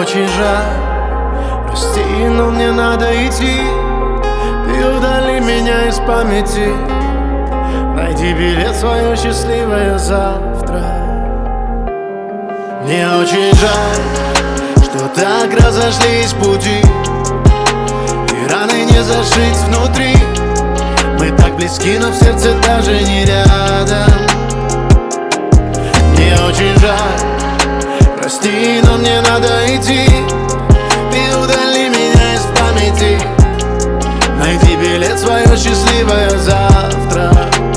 очень жаль, прости, но мне надо идти. Ты удали меня из памяти. Найди билет в свое счастливое завтра. Мне очень жаль, что так разошлись пути, и раны не зашить внутри. Мы так близки, но в сердце даже не рядом. Мне очень жаль, прости, но мне надо идти. Ты удали меня из памяти. Найди билет в свое счастливое завтра.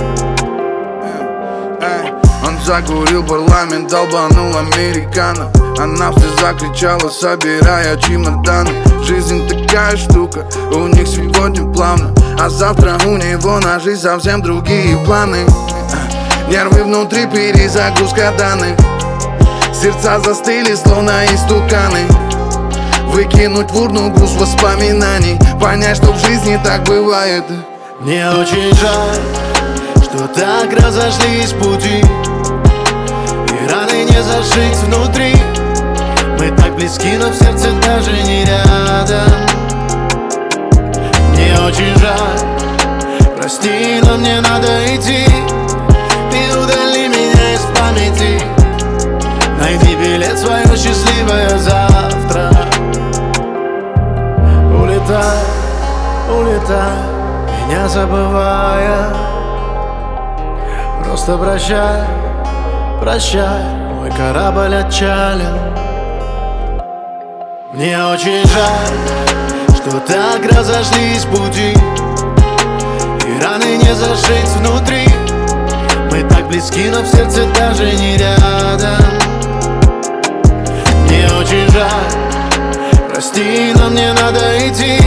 Он закурил парламент, долбанул американо. Она в слезах кричала, собирая чемоданы. Жизнь такая штука, у них сегодня плавно, а завтра у него на жизнь совсем другие планы. Нервы внутри, перезагрузка данных. Сердца застыли, словно истуканы. Выкинуть в урну груз воспоминаний, понять, что в жизни так бывает. Мне очень жаль, что так разошлись пути, и раны не зашить внутри. Мы так близки, но в сердце даже не рядом. Мне очень жаль, прости, но мне надо идти. Ты удали меня из памяти. Найди билет в свое счастливое завтра. Улетай, улетай, меня забывая. Просто прощай, прощай, мой корабль отчалил. Мне очень жаль, что так разошлись пути, и раны не зашить внутри. Мы так близки, но в сердце даже не рядом. Мне очень жаль, прости, но мне надо идти.